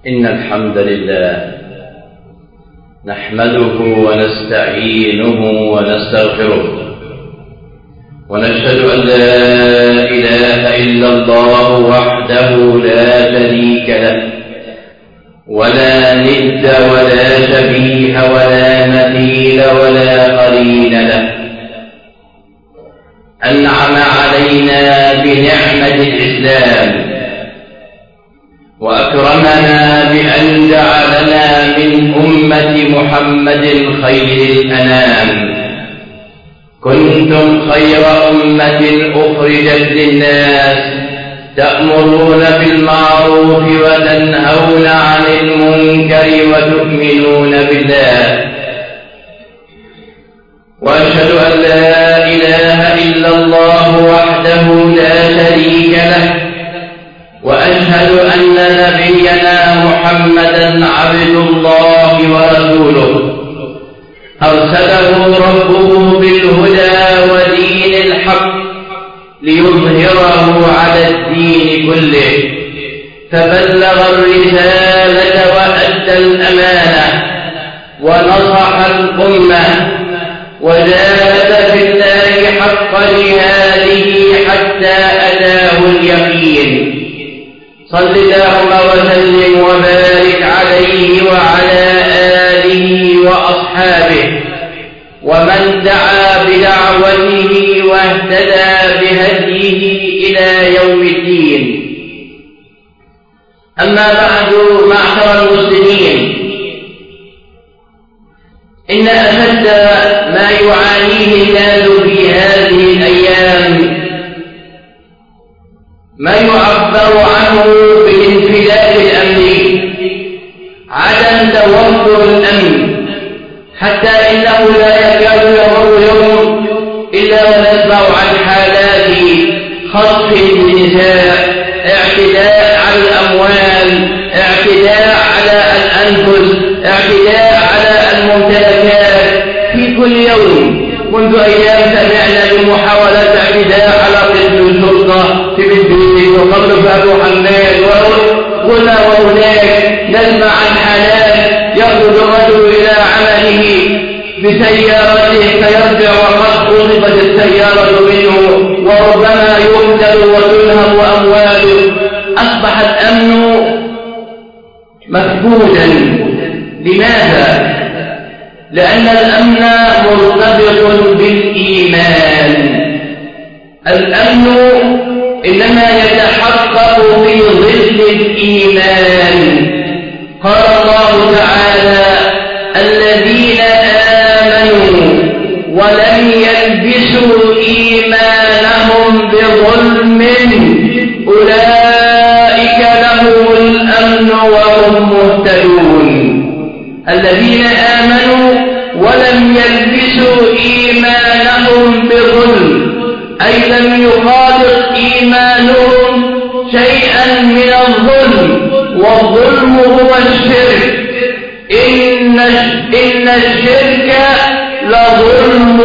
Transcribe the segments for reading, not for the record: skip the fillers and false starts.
إن الحمد لله نحمده ونستعينه ونستغفره ونشهد أن لا إله إلا الله وحده لا شريك له ولا ند ولا شبيه ولا مثيل ولا قرين له. أنعم علينا بنعمة الإسلام وأكرمنا بأن جعلنا من أمة محمد خير الأنام. كنتم خير أمة أخرجت للناس تأمرون بالمعروف وتنهون عن المنكر وتؤمنون بالله. وأشهد أن لا إله إلا الله وحده لا شريك له وأشهد أن نبينا محمدا عبد الله ورسوله أرسله ربه بالهدى ودين الحق ليظهره على الدين كله، فبلغ الرسالة وأدى الأمانة ونصح الأمة وجاهد في الله حق جهاده حتى أتاه اليقين. صل اللهم وسلم وبارك عليه وعلى آله وأصحابه ومن دعا بدعوته واهتدى بهديه إلى يوم الدين. أما بعد، معشر المسلمين، إن أشد ما يعانيه الناس في هذه الأيام ما يعبر عنه بالانفلات الأمني، عدم توفر الأمن، حتى إنه لا يكاد يمر يوم إلا ونسمع عن حالات خطف النساء، اعتداء على الأموال، اعتداء على الأنفس، اعتداء على الممتلكات في كل يوم. منذ أيام سمعنا بمحاولة اعتداء على قسم الشرطة في بنزين وقبل في أبو حماد، وهنا وهناك نسمع عن حالات يخرج الرجل إلى عمله بسيارته فيرجع وقد خطفت السيارة منه وربما يقتل وتنهب أمواله. أصبح الأمن مفقودا. لماذا؟ لأن الأمن مرتبط بالإيمان. الأمن إنما يتحقق في ظل الإيمان. قال الله تعالى: الذين آمنوا ولم يلبسوا إيمانهم بظلم أولئك لهم الأمن وهم مهتدون. الذين آمنوا ولم يلبسوا إيمانهم بظلم، أي لم يخالط إيمانهم شيئا من الظلم، والظلم هو الشرك. إن الشرك لظلم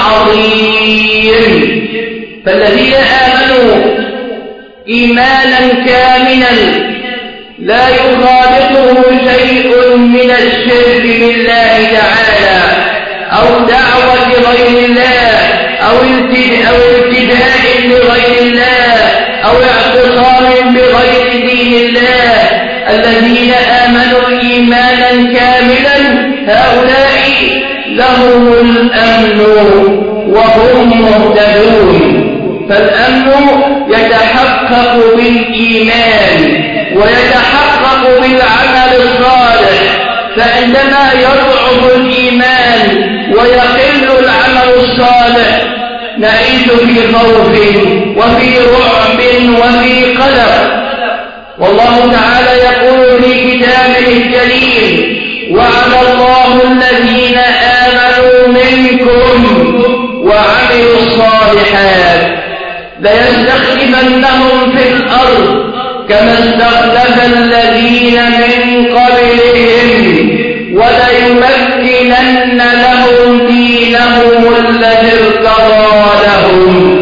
عظيم. فالذين آمنوا إيمانا كاملا لا يخالطه شيء من الشرك بالله تعالى أو دعوة غير الله أو ابتداء لغير الله أو اعتصام بغير دين الله. الذين آمنوا إيمانا كاملا هؤلاء لهم الأمن وهم مهتدون. فالأمن يتحقق بالإيمان ويتحقق بالعمل الصالح. فعندما يضعف الإيمان ويقل العمل الصالح نعيش في خوف وفي رعب وفي قلق. والله تعالى يقول في كتابه الجليل: وعد الله الذين آمنوا منكم وعملوا الصالحات ليستخلفنهم في الأرض كما استخلف الذين من قبلهم وليمكنن لهم دينهم الذي ارتضى لهم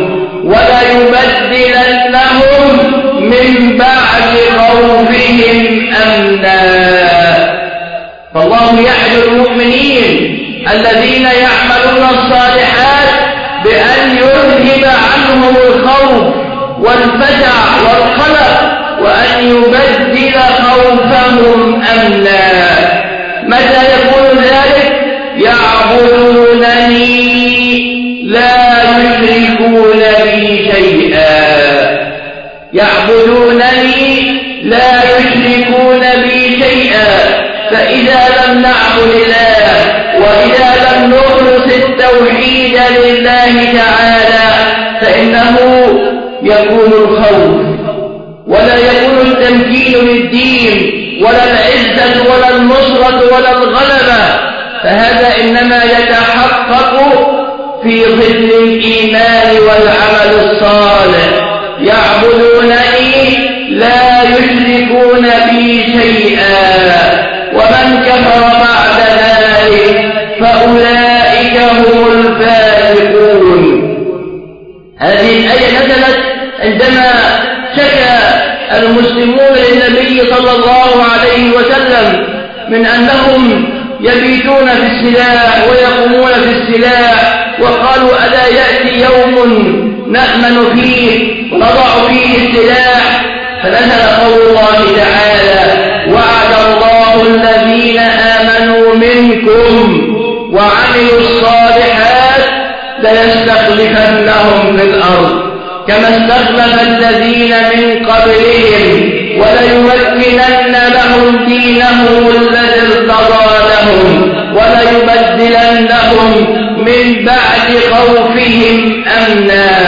وليبدلنهم من بعد خوفهم أمنا الله يعد المؤمنين الذين يعملون الصالحات بأن يذهب عنهم الخوف والفزع والقلق وأن يبدل خوفهم أمنا. متى يكون ذلك؟ يعبدونني لا يشركون بي شيئا. يعبدونني لا يشركون بي شيئا. فإذا لم نعبد الله وإذا لم نخلص التوحيد لله تعالى فإنه يكون الخوف ولا يكون التمكين للدين ولا العزة ولا النصرة ولا الغلبة. فهذا إنما يتحقق في ظل الإيمان والعمل الصالح. يعبدونني لا يشركون بي شيئا ومن كفر بعد ذلك فأولئك هم الفاسقون. هذه الآية نزلت عندما شكى المسلمون للنبي صلى الله عليه وسلم من أنهم يبيتون في السلاح ويقومون في السلاح، وقالوا ألا يأتي يوم نأمن فيه ونضع فيه السلاح؟ فنزل قول الله تعالى: وعد الله الذين آمنوا منكم وعملوا الصالحات ليستخلفنهم في الأرض كما استخلف الذين من قبلهم وليمكنن لهم دينهم الذي ارتضى لهم وليبدلنهم من بعد خوفهم أمنا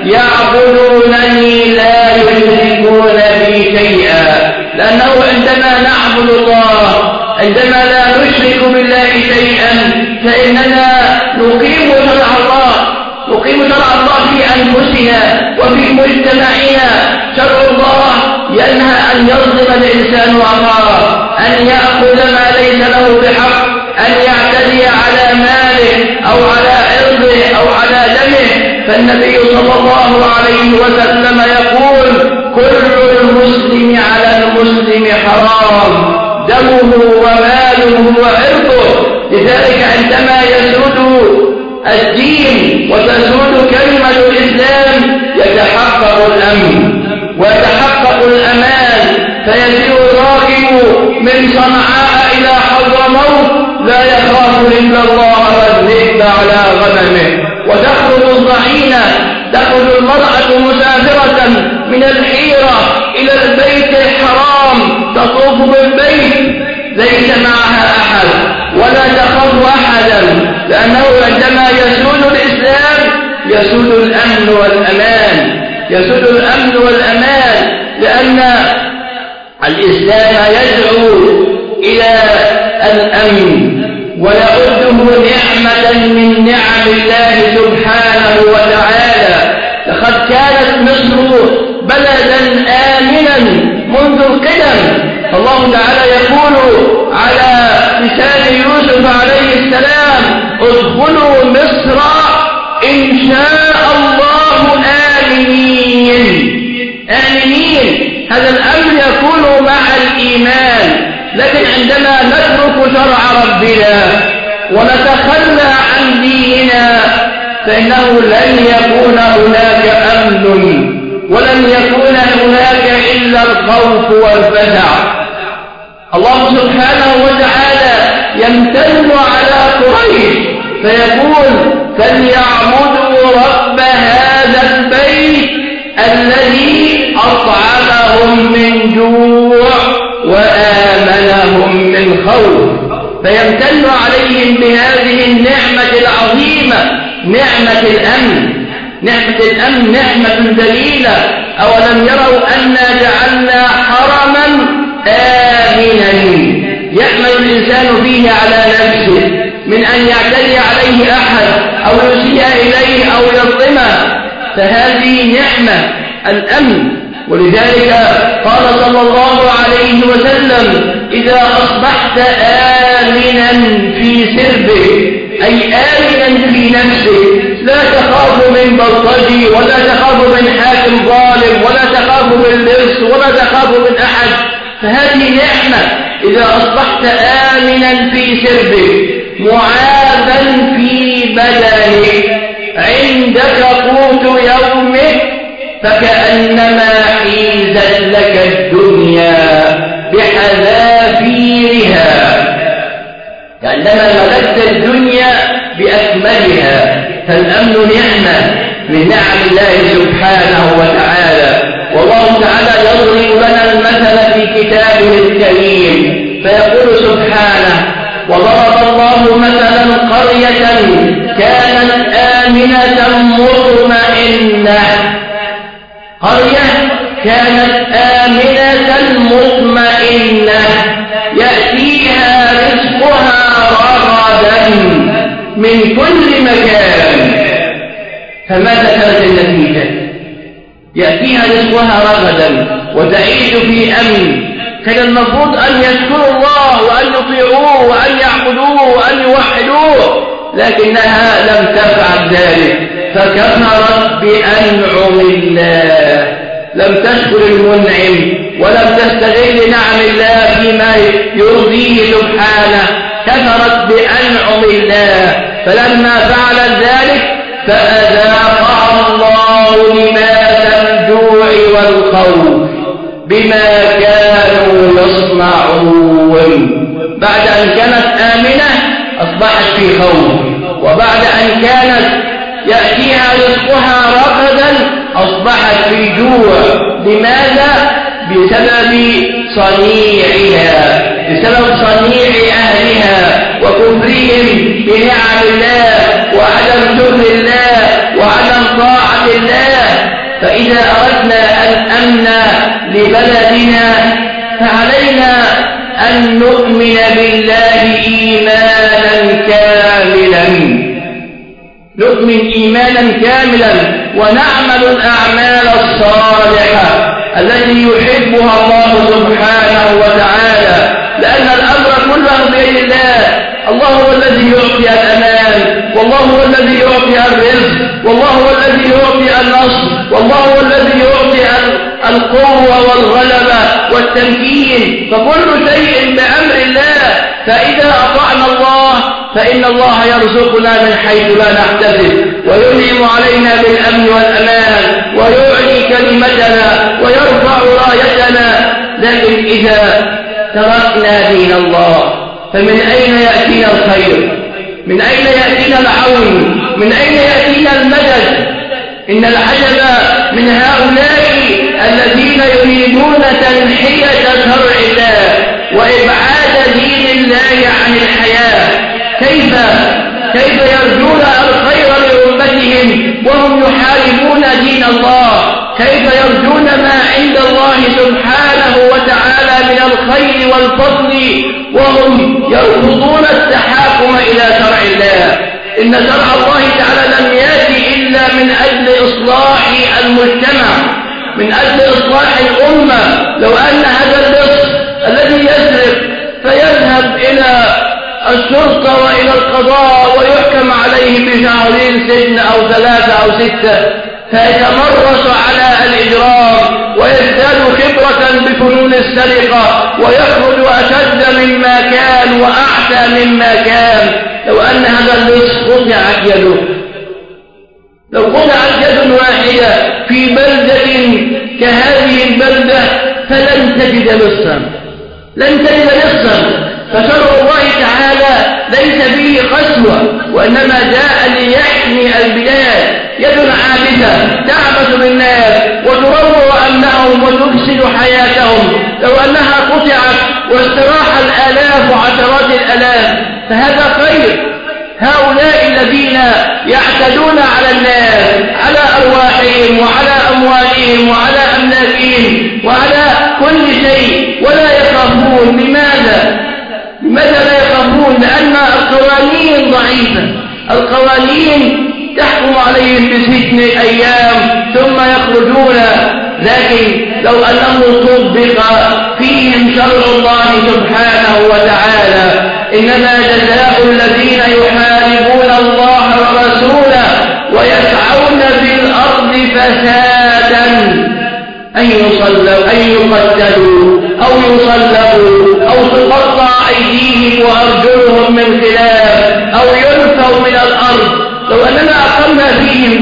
يعبدونني لا يشركون بي شيئا. لأنه عندما نعبد الله، عندما لا نشرك بالله شيئا، فإننا نقيم شرع الله، نقيم شرع الله في أنفسنا وفي مجتمعنا. شرع الله ينهى أن يظلم الإنسان أخاه، أن يأخذ ما ليس له بحق، أن يعتدي على ماله أو على عرضه أو على دمه. فالنبي صلى الله عليه وسلم يقول: كل المسلم على المسلم حرام، دمه وماله وعرضه. لذلك عندما يسود الدين وتسود كلمة الإسلام يتحقق الأمن ويتحقق الأمان، فيسير الراكب من صنعاء إلى حضرموت لا يخاف إلا الله والذئب على غنمه. وتخرج الضعينة، تخرج المرأة مسافرة من الحيرة إلى البيت الحرام، تطوف بالبيت ليس معها أحد ولا تخاف أحدا، لأنه عندما يسود الإسلام يسود الأمن والأمان، يسود الأمن والأمان، لأن الإسلام يدعو إلى الأمن ويعده نعمة من نعم الله سبحانه وتعالى. لقد كانت مصر بلدا آمنا منذ القدم، فالله تعالى يقول على لسان يوسف عليه السلام: ادخلوا مصر إن شاء الله آمنين. آمنين، هذا الأمر يكون مع الإيمان. لكن عندما نترك شرع ربنا ونتخلى عن ديننا فإنه لن يكون هناك أمن ولن يكون هناك إلا الخوف والفزع. الله سبحانه وتعالى يمتن على قريش فيقول: فليعبدوا رب هذا البيت الذي أطعمهم من جوع وآمنهم من خوف. فيمتن عليهم بهذه النعمة العظيمة، نعمة الأمن. نعمة الأمن نعمة دليلة. أولم يروا أنا جعلنا حرما آمنا يأمن الإنسان فيه على نفسه من أن يعتدي عليه أحد أو يسيء إليه أو يظلمه. فهذه نعمة الأمن. ولذلك قال صلى الله عليه وسلم: إذا أصبحت آمنا في سربك، أي آمنا في نفسك، لا تخاف من بلطجي ولا تخاف من حاكم ظالم ولا تخاف من لص ولا تخاف من أحد، فهذه نعمة. إذا أصبحت آمنا في سربك معافا في بدنك عندك قوت يومك فكأنما حيزت لك الدنيا بحذافيرها، كأنما ملكت الدنيا بأكملها. فالأمن نعمة من نعم الله سبحانه وتعالى. والله تعالى يضرب لنا المثل في كتابه الكريم فيقول سبحانه: وضرب الله مثلا قرية كانت آمنة مطمئنة، قرية كانت آمنة مطمئنة يأتيها رزقها رغدا من كل مكان. فماذا كانت النتيجة؟ يأتيها رزقها رغدا وتعيش في أمن. كان المفروض أن يشكروا الله وأن يطيعوه وأن يعبدوه وأن يوحدوه، لكنها لم تفعل ذلك فكفرت بأنعم الله، لم تشكر المنعم ولم تستغل نعم الله فيما يرضيه سبحانه، كفرت بأنعم الله. فلما فعلت ذلك فأذاقها الله لباس الجوع والخوف بما كانوا يصنعون. بعد أن كانت آمنة أصبحت في خوف، وبعد أن كانت يأتيها رزقها رغدا أصبحت في جوع. لماذا؟ بسبب صنيعها، بسبب صنيع أهلها وكفرهم بنعم الله وعدم شكر الله وعدم طاعة الله. فإذا أردنا الأمن لبلدنا فعلينا أن نؤمن بالله إيمانا كاملا، نؤمن إيمانا كاملا ونعمل الأعمال الصالحة التي يحبها الله سبحانه وتعالى، لأن الأمر كله بيد الله. الله هو الذي يعطي الأمان، والله هو الذي يعطي الرزق، والله هو الذي يعطي النصر، والله هو الذي يعطي القوة والغلبة والتمكين، فكل شيء بأمر الله. فإذا أطعنا الله فإن الله يرزقنا من حيث لا نحتسب وينعم علينا بالأمن والأمان ويعلي كلمتنا ويرفع رايتنا. لكن إذا تركنا دين الله فمن أين يأتينا الخير؟ من أين يأتينا العون؟ من أين يأتينا المدد؟ إن العجب من هؤلاء الذين يريدون تنحية شرع الله وإبعاد دين الله عن الحياة. كيف يرجون الخير لأمتهم وهم يحاربون دين الله؟ كيف يرجون ما عند الله سبحانه وتعالى من الخير والفضل وهم يرفضون التحاكم إلى شرع الله؟ إن شرع الله تعالى لم يأتي إلا من أجل إصلاح المجتمع، من أجل إصلاح الأمة. لو أن هذا اللص الذي يسرق فيذهب إلى الشرطة وإلى القضاء ويحكم عليه بشهرين سجن أو 3 أو 6 فيتمرس على الإجرام ويزداد خبرة بفنون السرقة ويخرج أشد مما كان وأعتى مما كان. لو أن هذا اللص قطعت يده، لو قطعت يد واحدة في بلدة كهذه البلدة فلن تجد لصا، لن تجد لصا. فشرع الله تعالى ليس به قسوة، وإنما جاء ليحمي البلاد. يد عابثة تعبث بالناس وتروع أمنهم وتفسد حياتهم، لو أنها قطعت واستراح الآلاف وعشرات الآلاف فهذا خير. هؤلاء الذين يعتدون على الناس، على أرواحهم وعلى أموالهم وعلى أملاكهم وعلى كل شيء ولا يخافون. لماذا لا يخافون؟ لأن القوانين ضعيفة، القوانين تحكم عليهم بسجن أيام ثم يخرجون. لكن لو أنه طبق فيهم شرع الله سبحانه وتعالى: إنما جزاء الذين يحاربون الله ورسوله ويسعون في الأرض فسادا أن يقتلوا أو يصلبوا أو تقطع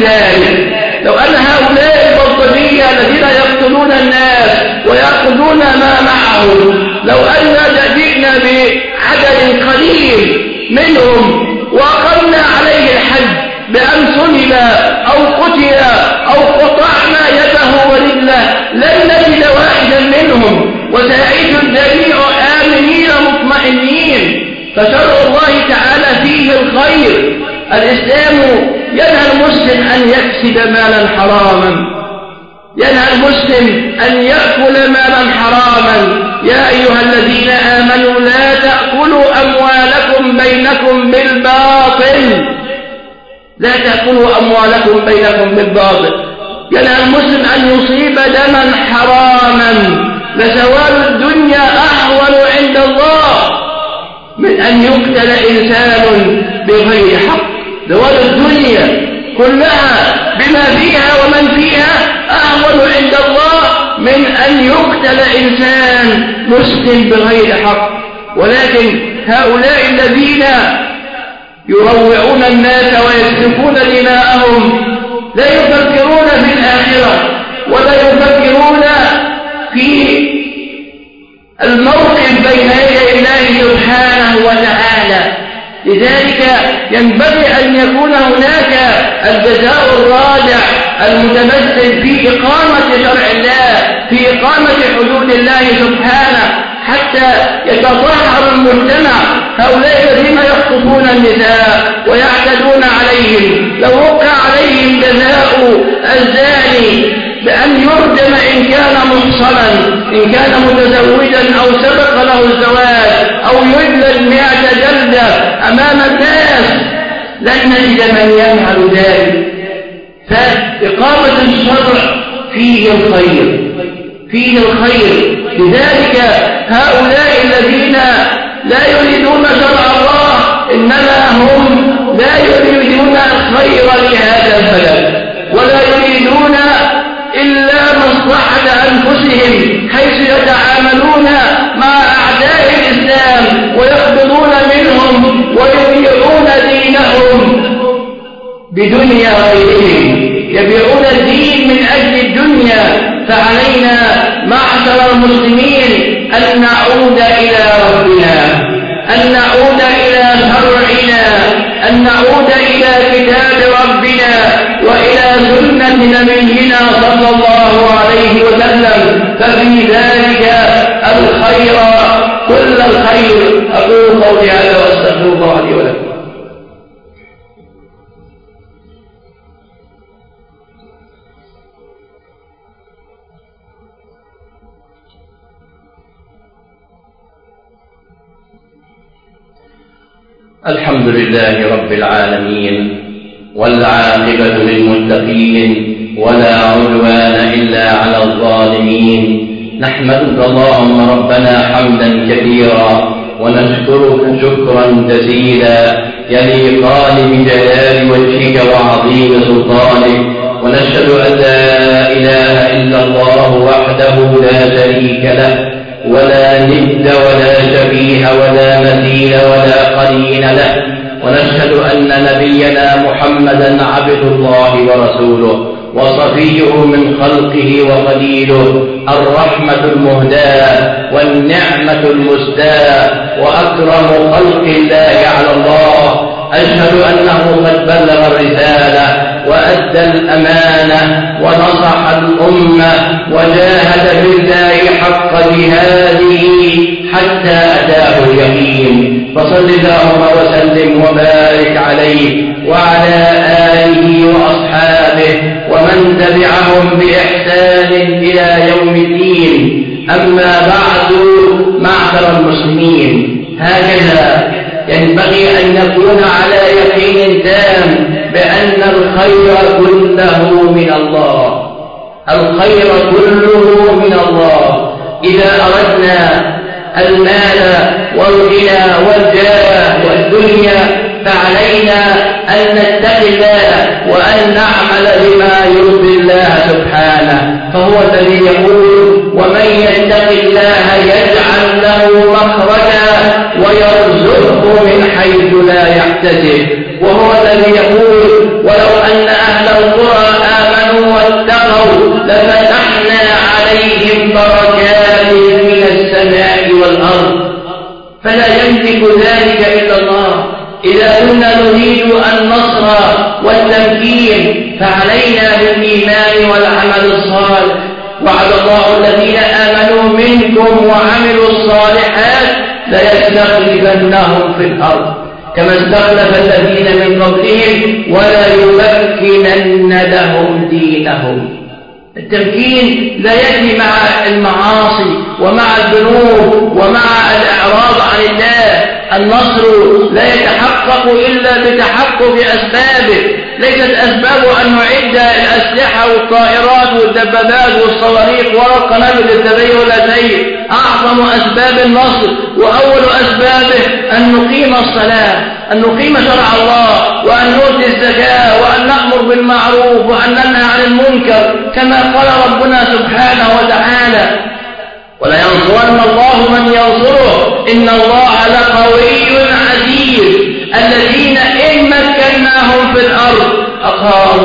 ذلك. لو أن هؤلاء البلطجية الذين يقتلون الناس ويأخذون ما معهم، لو أن جئنا بعدد قليل منهم وأقمنا عليه الحد بأن صلب أو قتل أو قطعنا يده ورجله، لن نجد واحدا منهم، وسيعيش الجميع آمنين مطمئنين. فشرع الله تعالى فيه الخير. الإسلام ينهى المسلم أن يكسب مالا حراما، ينهى المسلم أن يأكل مالا حراما. يا أيها الذين آمنوا لا تأكلوا أموالكم بينكم بالباطل، لا تأكلوا أموالكم بينكم بالباطل. ينهى المسلم أن يصيب دما حراما، لزوال الدنيا أهون عند الله من أن يقتل إنسان بغير حق. زوال الدنيا كلها بما فيها ومن فيها أهون عند الله من أن يقتل إنسان مسلم بغير حق. ولكن هؤلاء الذين يروعون الناس ويسفكون دماءهم لا يفكرون في الآخرة ولا يفكرون في الموقف بين يدي الله سبحانه وتعالى. لذلك ينبغي أن يكون هناك الجزاء الراجع المتمثل في إقامة شرع الله، في إقامة حدود الله سبحانه، حتى يتطهر المجتمع. هؤلاء الذين يخطفون النساء ويعتدون عليهم لو وقع عليهم جزاء الزاني بأن يرجم إن كان محصنا، إن كان متزوجا أو سبق له الزواج، أو يجلد 100 جلدة أمام الناس، لن نجد من يفعل ذلك. فإقامة الشرع فيه الخير، فيه الخير. لذلك هؤلاء الذين لا يريدون شرع الله إنما هم لا يريدون الخير لهذا البلد، ولا يريدون إلا مصلحة أنفسهم، حيث يتعاملون مع أعداء الإسلام ويقبضون منهم ويبيعون دينهم بدنيا غيرهم، يبيعون الدين من أجل الدنيا. فعلينا معشر المسلمين أن نعود إلى ربنا، أن نعود إلى شرعنا، أن نعود إلى كتاب ربنا وإلى سنة نبينا صلى الله عليه وسلم، ففي ذلك الخير كل الخير. أقول قولي هذا وأستغفر الله لي ولكم. الحمد لله رب العالمين، والعاقبة للمتقين، ولا عدوان إلا على الظالمين. نحمدك اللهم ربنا حمدا كثيرا، ونشكرك شكرا جزيلا يليقان بجلال وجهك وعظيم سلطانك. ونشهد أن لا إله إلا الله وحده لا شريك له، ولا ند ولا شبيه ولا مثيل ولا قرين له. ونشهد أن نبينا محمدا عبد الله ورسوله، وصفيه من خلقه وخليله، الرحمة المهداة والنعمة المسداة، وأكرم خلق الله على الله. أشهد أنه قد بلغ الرسالة وأدى الأمانة ونصح الأمة وجاهد بالله حق جهاده حتى أتاه اليقين. فصل اللهم وسلم وبارك عليه وعلى آله وأصحابه ومن تبعهم بإحسان إلى يوم الدين. أما بعد، معشر المسلمين، هكذا ينبغي أن نكون على يقين تام بأن الخير كله من الله، الخير كله من الله. إذا أردنا المال والغنى والجاه والدنيا فعلينا أن نتقي الله وأن نعمل بما يرضي الله سبحانه. فهو الذي يقول: ومن يتق الله يجعل له مخرجا ويرزقه من حيث لا يحتسب. وهو الذي يقول: ولو أن أهل فلا يملك ذلك إلا الله. إذا كنا نريد النصر والتمكين فعلينا بالإيمان والعمل الصالح. وعد الله الذين آمنوا منكم وعملوا الصالحات ليستخلفنهم في الأرض كما استخلف الذين من قبلهم وليمكنن لهم دينهم. التمكين لا يأتي مع المعاصي ومع الذنوب ومع الإعراض عن الله. النصر لا يتحقق إلا بتحقق أسبابه. ليست أسبابه أن نعد الأسلحة والطائرات والدبابات والصواريخ ولا القنابل الذرية ولا شيء. أعظم أسباب النصر وأول أسبابه أن نقيم الصلاة، أن نقيم شرع الله، وأن نؤتي الزكاة، وأن نأمر بالمعروف، وأن ننهى عن المنكر كما قال ربنا سبحانه وتعالى: ولينصرن الله من ينصره إن الله لقوي عزيز. الذين إن مكناهم في الأرض أقاموا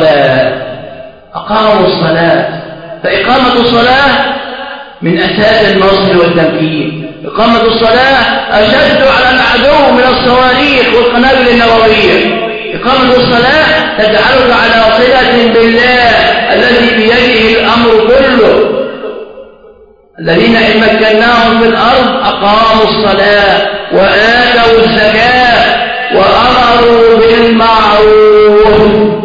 الصلاة. فإقامة الصلاة من أساس النصر والتمكين. إقامة الصلاة أشد على العدو من الصواريخ والقنابل النووية. إقامة الصلاة تجعلك على صلة بالله الذي بيده الأمر كله. الذين إن مكناهم في الأرض أقاموا الصلاة وآتوا الزكاة وأمروا بالمعروف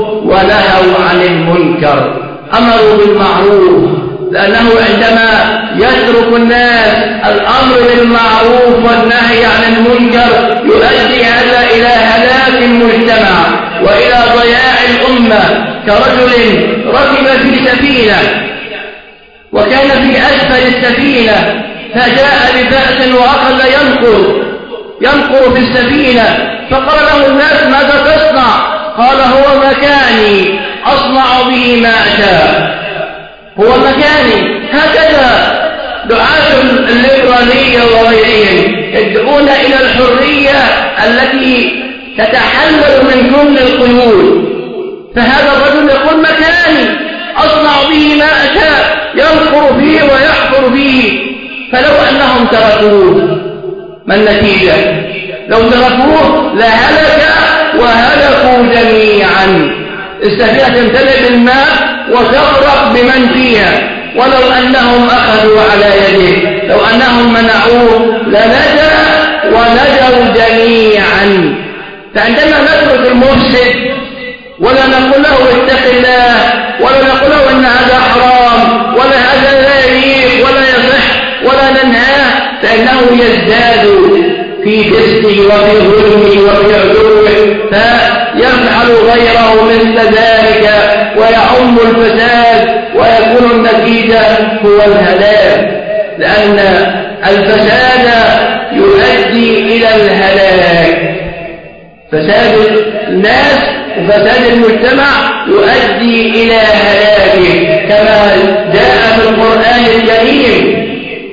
ونهوا عن المنكر. أمروا بالمعروف لأنه عندما يترك الناس الأمر بالمعروف والنهي عن المنكر يؤدي هذا إلى هلاك المجتمع وإلى ضياع الأمة. كرجل ركب في سفينة وكان في أسفل السفينة فجاء ببأس وأخذ ينقر في السفينة، فقال له الناس: ماذا تصنع؟ قال: هو مكاني أصنع به ما أشاء. هو مكاني. هكذا دعاة الليبرالية وغيرهم يدعون إلى الحرية التي تتحلل من كل القيود. فهذا الرجل يقول: مكاني أصنع به ما أشاء، ينقر فيه ويحفر فيه. فلو أنهم تركوه ما النتيجة؟ لو تركوه لهلك وهلكوا جميعا. السفينة تمتلئ بالماء وتغرق بمن فيها. ولو أنهم أخذوا على يده، لو أنهم منعوه لنجا ونجوا جميعا. فعندما نترك المفسد ولا نقول له اتق الله، ولا نقول له ان هذا حرام، ولا هذا لا يليق ولا يصح، ولا ننهاه، فانه يزداد في فسقه وفي ظلمه وفي عدوه، فيفعل غيره مثل ذلك ويعم الفساد، ويكون النتيجة هو الهلاك. لأن الفساد يؤدي إلى الهلاك. فساد الناس وفساد المجتمع يؤدي إلى هلاكه، كما جاء في القرآن الكريم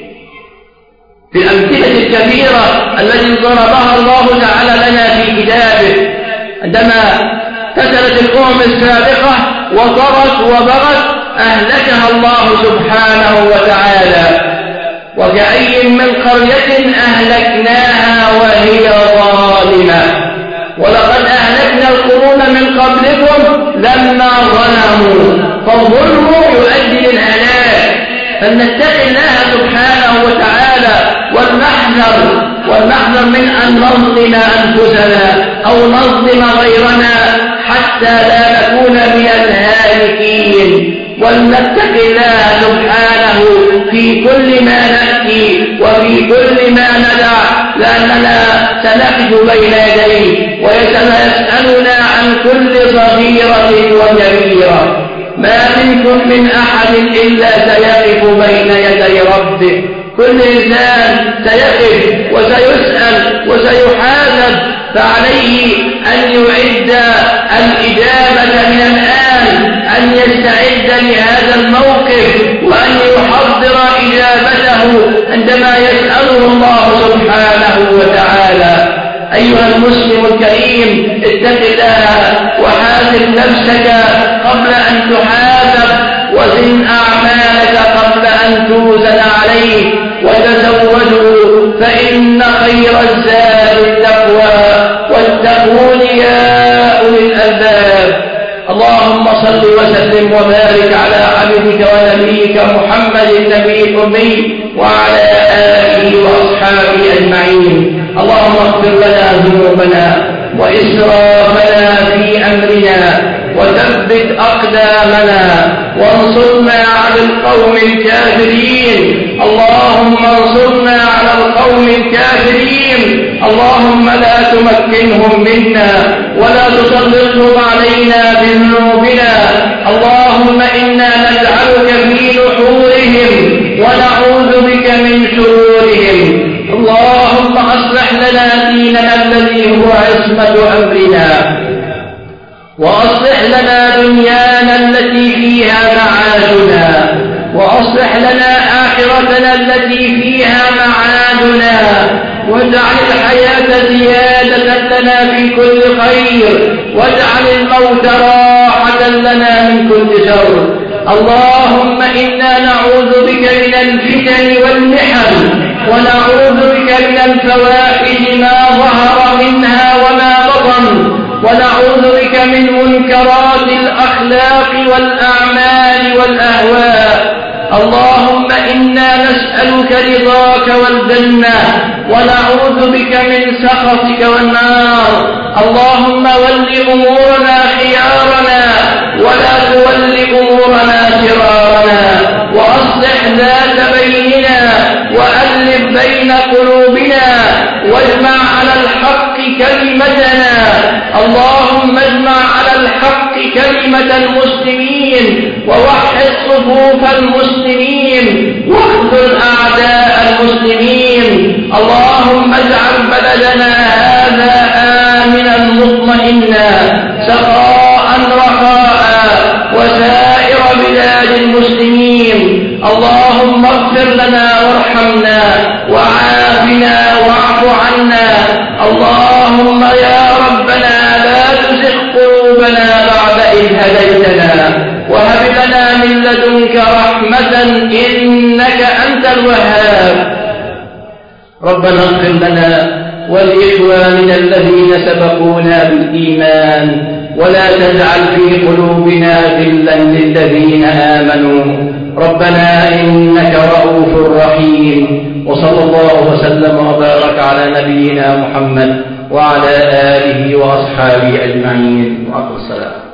في الأمثلة الكبيرة التي ضربها الله تعالى لنا في كتابه. عندما كسرت الأمم السابقة وطغت وبغت أهلكها الله سبحانه وتعالى. وكأي من قرية أهلكناها وهي ظالمة ولقد أهلكنا القرون من قبلكم لما ظلموا. فالظلم يؤدي للهلاك. فلنتقي الله سبحانه وتعالى ولنحذر من أن نظلم أنفسنا أو نظلم غيرنا حتى لا نكون من الهالكين. ولنتقي الله سبحانه في كل ما نأتي وفي كل ما ندع، لأننا سنقف بين يديه ويسألنا عن كل صغيرة وكبيرة. ما منكم من أحد إلا سيقف بين يدي ربه. كل إنسان سيقف وسيسأل وسيحاسب، فعليه أن يعد الإجابة من الآن، أن يستعد لهذا الموقف وأن يحضر إجابته عندما يسأله الله سبحانه وتعالى. أيها المسلم الكريم، اتق الله وحاسب نفسك قبل أن تحاسب، وزن أعمالك قبل أن توزن عليه، وتزودوا فإن خير الزاد التقوى واتقون يا أولي الألباب. اللهم صل وسلم وبارك على عبدك ونبيك محمد النبي الأمي وعلى آله وأصحابه أجمعين. اللهم اغفر لنا ذنوبنا وإسرافنا في أمرنا وثبت أقدامنا وانصرنا على القوم الكافرين. اللهم انصرنا على القوم الكافرين. اللهم لا تمكنهم منا ولا تسلطهم علينا بذنوبنا. اللهم إنا نجعلك في نحورهم ونعوذ بك من شرورهم. اللهم أصلح لنا ديننا الذي هو عصمة أمرنا، وأصلح لنا دنيانا التي فيها معاشنا، وأصلح لنا آخرتنا التي فيها معادنا، واجعل الحياة زيادة لنا في كل خير، واجعل الموت راحة لنا من كل شر. اللهم إنا نعوذ بك من الفتن والمحن، ونعوذ بك من الفواحش ما ظهر منها وما بطن، ونعوذ بك من منكرات الأخلاق والأعمال والأهواء. اللهم إنا نسألك رضاك والجنة، ونعوذ بك من سخطك والنار. اللهم ول أمورنا خيارنا، ولا تول أمورنا شرارنا، وأصلح ذات بيننا، وألف بين قلوبنا، واجمع على الحق كلمتنا. اللهم اجمع على الحق كلمة المسلمين، ووحد صفوف المسلمين، واخذل أعداء المسلمين. اللهم اجعل بلدنا هذا آمنا مطمئنا سخاء رخاء، وسائر بلاد المسلمين. اللهم اغفر لنا وارحمنا وعافنا واعف عنا. اللهم يا ربنا لا تزغ قلوبنا بعد إذ هديتنا، وهب لنا من لدنك رحمة إنك أنت الوهاب. ربنا اغفر لنا ولإخواننا الذين سبقونا بالإيمان، ولا تجعل في قلوبنا غلا للذين آمنوا. ربنا إنك رؤوف رحيم. وصلى الله وسلم وبارك على نبينا محمد وعلى آله وأصحابه أجمعين. وأقم الصلاة.